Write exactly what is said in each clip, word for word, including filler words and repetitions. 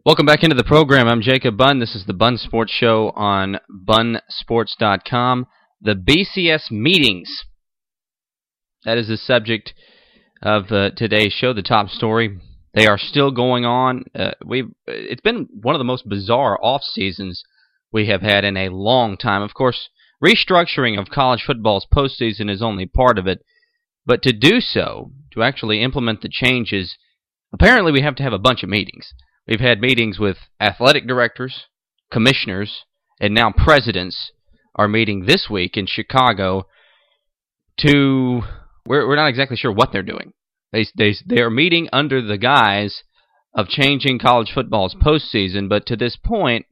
Welcome back into the program. I'm Jacob Bunn. This is the Bunn Sports Show on Bunn Sports dot com. The B C S meetings. That is the subject of uh, today's show, the top story. They are still going on. Uh, we've It's been one of the most bizarre off seasons we have had in a long time. Of course, restructuring of college football's postseason is only part of it. But to do so, to actually implement the changes, apparently we have to have a bunch of meetings. We've had meetings with athletic directors, commissioners, and now presidents are meeting this week in Chicago to, we're, we're not exactly sure what they're doing. They, they, they are meeting under the guise of changing college football's postseason, but to this point,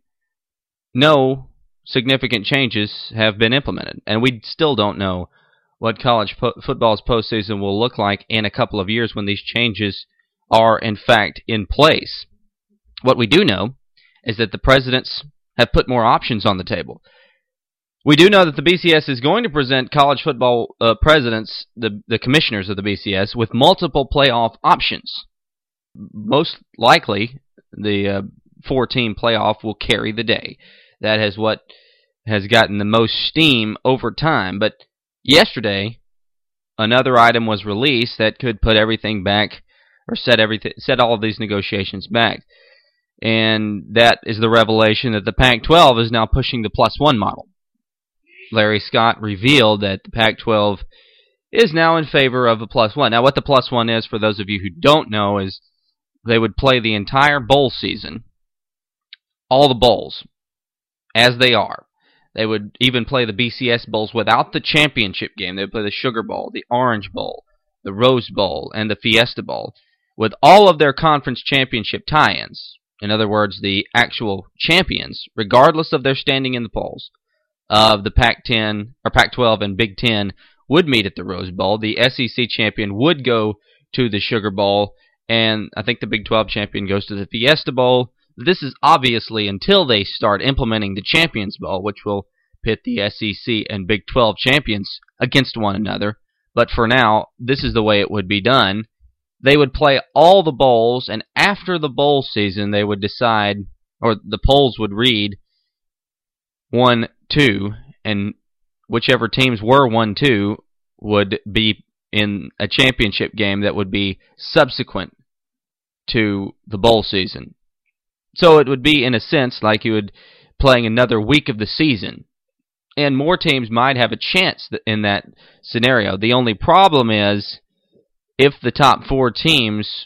no significant changes have been implemented. And we still don't know what college po football's postseason will look like in a couple of years when these changes are, in fact, in place. What we do know is that the presidents have put more options on the table. We do know that the B C S is going to present college football uh, presidents, the, the commissioners of the B C S, with multiple playoff options. Most likely, the uh, four-team playoff will carry the day. That is what has gotten the most steam over time. But yesterday, another item was released that could put everything back, or set everything, set all of these negotiations back. And that is the revelation that the Pac twelve is now pushing the plus one model. Larry Scott revealed that the Pac twelve is now in favor of a plus one. Now, what the plus one is, for those of you who don't know, is they would play the entire bowl season, all the bowls, as they are. They would even play the B C S bowls without the championship game. They would play the Sugar Bowl, the Orange Bowl, the Rose Bowl, and the Fiesta Bowl, with all of their conference championship tie-ins. In other words, the actual champions, regardless of their standing in the polls, of the Pac ten or Pac twelve and Big Ten would meet at the Rose Bowl. The S E C champion would go to the Sugar Bowl, and I think the Big twelve champion goes to the Fiesta Bowl. This is obviously until they start implementing the Champions Bowl, which will pit the S E C and Big twelve champions against one another. But for now, this is the way it would be done. They would play all the bowls, and after the bowl season, they would decide, or the polls would read one two, and whichever teams were one two would be in a championship game that would be subsequent to the bowl season. So it would be, in a sense, like you would playing another week of the season. And more teams might have a chance in that scenario. The only problem is, if the top four teams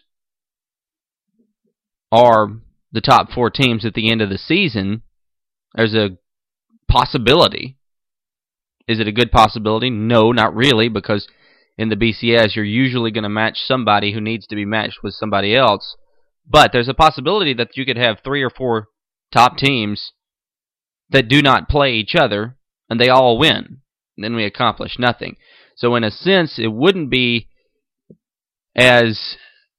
are the top four teams at the end of the season, there's a possibility. Is it a good possibility? No, not really, because in the B C S, you're usually going to match somebody who needs to be matched with somebody else. But there's a possibility that you could have three or four top teams that do not play each other, and they all win. And then we accomplish nothing. So in a sense, it wouldn't be as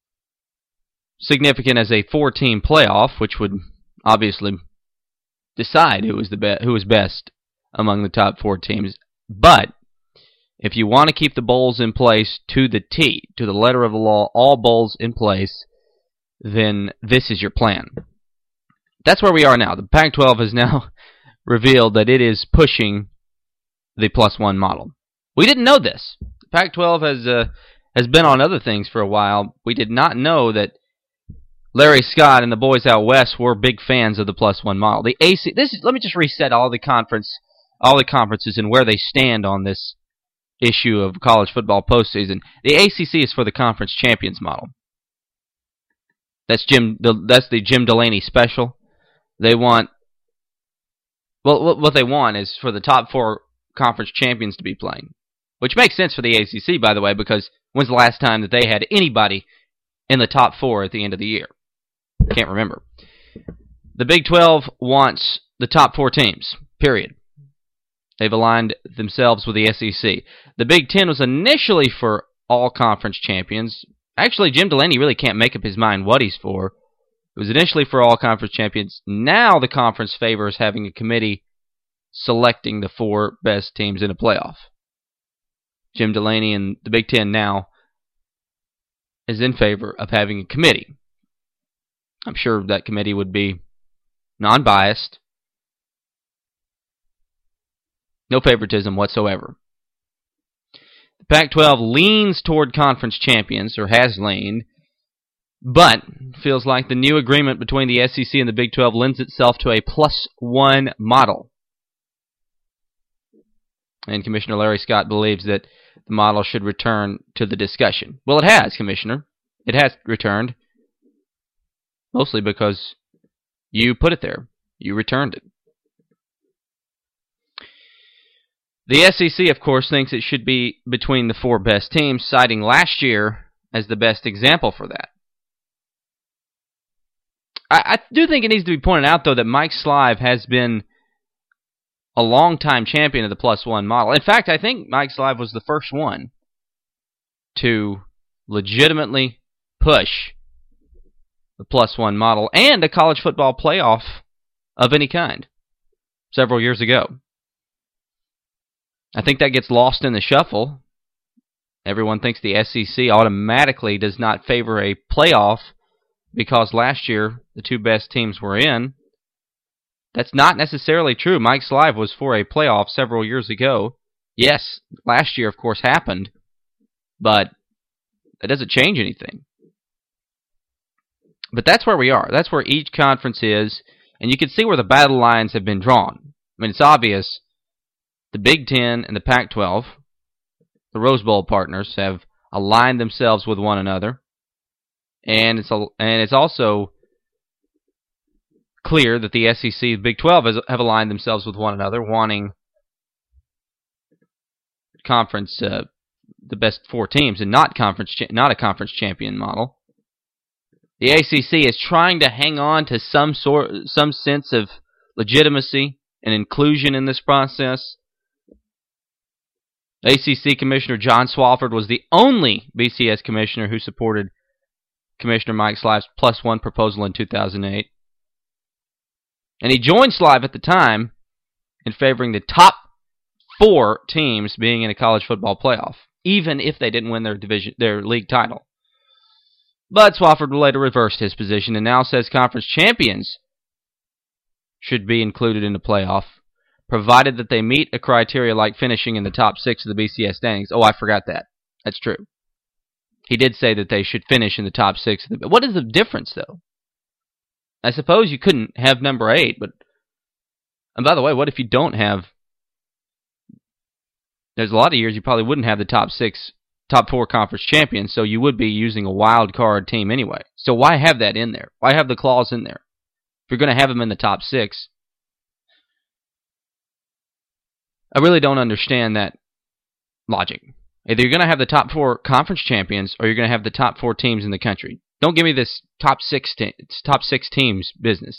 significant as a four-team playoff, which would obviously decide who was the be who was best among the top four teams. But if you want to keep the bowls in place to the T, to the letter of the law, all bowls in place, then this is your plan. That's where we are now. The Pac twelve has now revealed that it is pushing the plus one model. We didn't know this. The Pac twelve has uh, has been on other things for a while. We did not know that Larry Scott and the boys out west were big fans of the plus one model. The A C, this is, let me just reset all the conference, all the conferences and where they stand on this issue of college football postseason. The A C C is for the conference champions model. That's Jim. That's the Jim Delaney special. They want, well, what they want is for the top four conference champions to be playing, which makes sense for the A C C, by the way, because when's the last time that they had anybody in the top four at the end of the year? Can't remember. The Big twelve wants the top four teams, period. They've aligned themselves with the S E C. The Big Ten was initially for all conference champions. Actually, Jim Delaney really can't make up his mind what he's for. It was initially for all conference champions. Now the conference favors having a committee selecting the four best teams in a playoff. Jim Delaney and the Big Ten now is in favor of having a committee. I'm sure that committee would be non-biased. No favoritism whatsoever. The Pac twelve leans toward conference champions, or has leaned, but feels like the new agreement between the S E C and the Big twelve lends itself to a plus one model. And Commissioner Larry Scott believes that the model should return to the discussion. Well, it has, Commissioner. It has returned. Mostly because you put it there. You returned it. The S E C, of course, thinks it should be between the four best teams, citing last year as the best example for that. I, I do think it needs to be pointed out, though, that Mike Slive has been a long-time champion of the plus one model. In fact, I think Mike Slive was the first one to legitimately push the plus one model and a college football playoff of any kind several years ago. I think that gets lost in the shuffle. Everyone thinks the S E C automatically does not favor a playoff because last year the two best teams were in. That's not necessarily true. Mike Slive was for a playoff several years ago. Yes, last year, of course, happened, but that doesn't change anything. But that's where we are. That's where each conference is, and you can see where the battle lines have been drawn. I mean, it's obvious. The Big Ten and the Pac twelve, the Rose Bowl partners, have aligned themselves with one another, and it's a, and it's also clear that the S E C and the Big twelve has, have aligned themselves with one another, wanting conference uh, the best four teams and not conference cha- not a conference champion model. The A C C is trying to hang on to some sort some sense of legitimacy and inclusion in this process. A C C Commissioner John Swofford was the only B C S commissioner who supported Commissioner Mike Slive's plus one proposal in two thousand eight. And he joined Slive at the time in favoring the top four teams being in a college football playoff, even if they didn't win their division, their league title. But Swofford later reversed his position and now says conference champions should be included in the playoff, provided that they meet a criteria like finishing in the top six of the B C S standings. Oh, I forgot that. That's true. He did say that they should finish in the top six. Of the, what is the difference, though? I suppose you couldn't have number eight, but... And by the way, what if you don't have... There's a lot of years you probably wouldn't have the top six, top four conference champions, so you would be using a wild card team anyway. So why have that in there? Why have the clause in there? If you're going to have them in the top six... I really don't understand that logic. Either you're going to have the top four conference champions or you're going to have the top four teams in the country. Don't give me this top six te- top six teams business.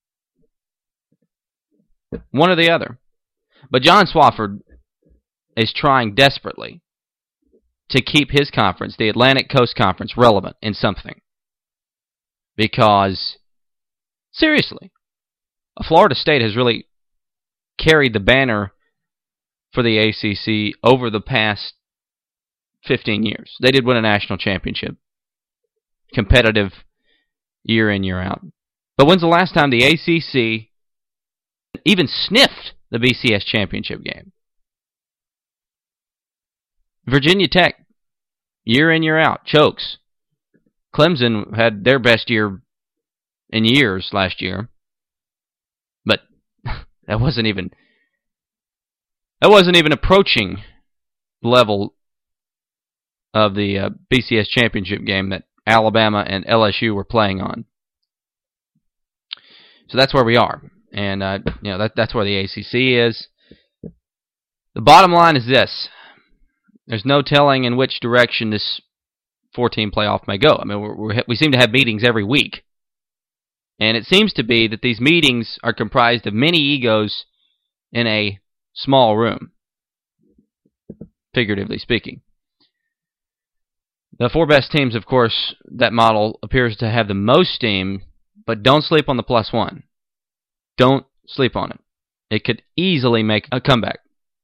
One or the other. But John Swofford is trying desperately to keep his conference, the Atlantic Coast Conference, relevant in something. Because, seriously, Florida State has really carried the banner for the A C C over the past fifteen years. They did win a national championship. Competitive year in, year out. But when's the last time the A C C even sniffed the B C S championship game? Virginia Tech, year in, year out, chokes. Clemson had their best year in years last year. But that wasn't even... That wasn't even approaching the level of the uh, B C S championship game that Alabama and L S U were playing on. So that's where we are. And uh, you know that that's where the A C C is. The bottom line is this. There's no telling in which direction this four-team playoff may go. I mean, we're, we're, we seem to have meetings every week. And it seems to be that these meetings are comprised of many egos in a small room, figuratively speaking. The four best teams, of course, that model appears to have the most steam, but don't sleep on the plus one. Don't sleep on it. It could easily make a comeback.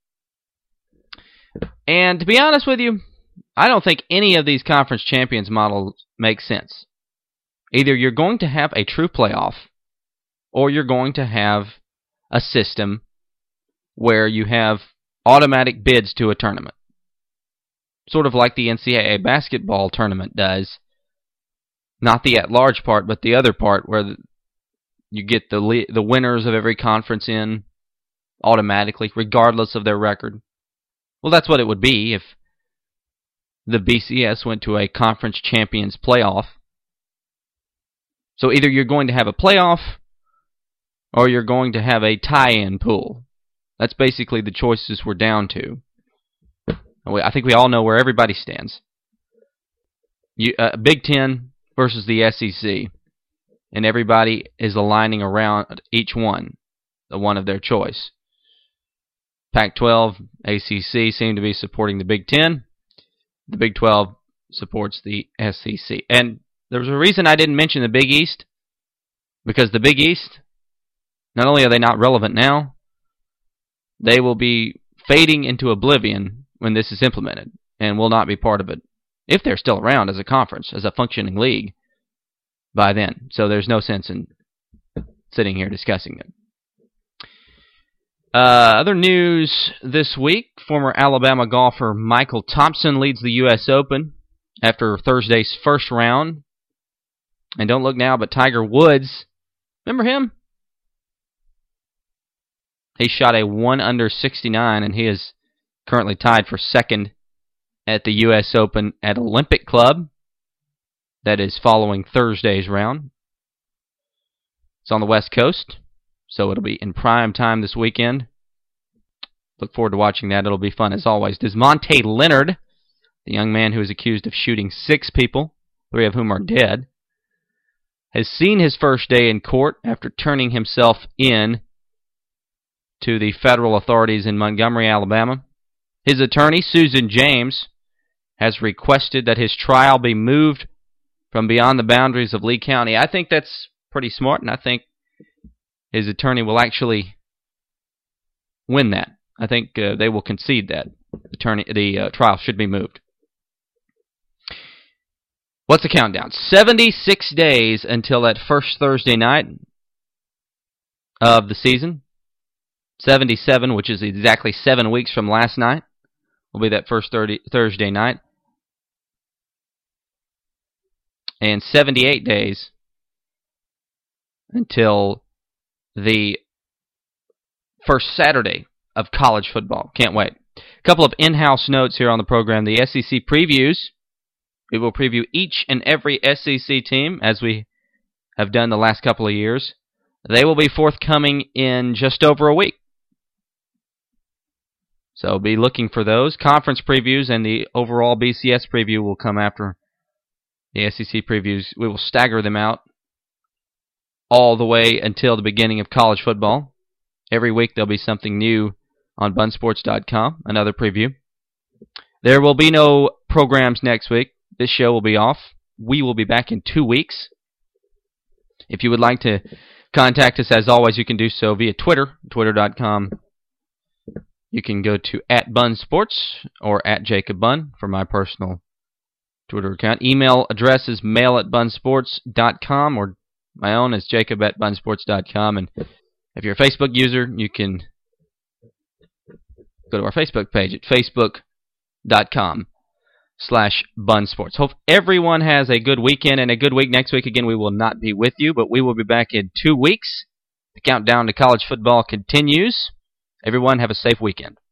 And to be honest with you, I don't think any of these conference champions models make sense. Either you're going to have a true playoff, or you're going to have a system where you have automatic bids to a tournament. Sort of like the N C double A basketball tournament does. Not the at-large part, but the other part where you get the the winners of every conference in automatically, regardless of their record. Well, that's what it would be if the B C S went to a conference champions playoff. So either you're going to have a playoff, or you're going to have a tie-in pool. That's basically the choices we're down to. I think we all know where everybody stands. You, uh, Big Ten versus the S E C. And everybody is aligning around each one, the one of their choice. Pac twelve, A C C seem to be supporting the Big Ten. The Big twelve supports the S E C. And there's a reason I didn't mention the Big East. Because the Big East, not only are they not relevant now, they will be fading into oblivion when this is implemented and will not be part of it, if they're still around as a conference, as a functioning league by then. So there's no sense in sitting here discussing it. Uh, other news this week, former Alabama golfer Michael Thompson leads the U S Open after Thursday's first round. And don't look now, but Tiger Woods, remember him? He shot a one under sixty-nine, and he is currently tied for second at the U S Open at Olympic Club. That is following Thursday's round. It's on the West Coast, so it'll be in prime time this weekend. Look forward to watching that. It'll be fun as always. Desmonte Leonard, the young man who is accused of shooting six people, three of whom are dead, has seen his first day in court after turning himself in to the federal authorities in Montgomery, Alabama. His attorney, Susan James, has requested that his trial be moved from beyond the boundaries of Lee County. I think that's pretty smart, and I think his attorney will actually win that. I think uh, they will concede that attorney the uh, trial should be moved. What's the countdown? seventy-six days until that first Thursday night of the season. seventy-seven, which is exactly seven weeks from last night, will be that first Thursday night. And seventy-eight days until the first Saturday of college football. Can't wait. A couple of in-house notes here on the program. The S E C previews. We will preview each and every S E C team as we have done the last couple of years. They will be forthcoming in just over a week. So be looking for those. Conference previews and the overall B C S preview will come after the S E C previews. We will stagger them out all the way until the beginning of college football. Every week there'll be something new on bun sports dot com, another preview. There will be no programs next week. This show will be off. We will be back in two weeks. If you would like to contact us, as always, you can do so via Twitter, twitter dot com. You can go to at bunsports or at Jacob Bunn for my personal Twitter account. Email address is mail at bunsports dot com, or my own is jacob at bunsports dot com. And if you're a Facebook user, you can go to our Facebook page at facebook dot com slash bunsports. Hope everyone has a good weekend and a good week. Next week, again, we will not be with you, but we will be back in two weeks. The countdown to college football continues. Everyone have a safe weekend.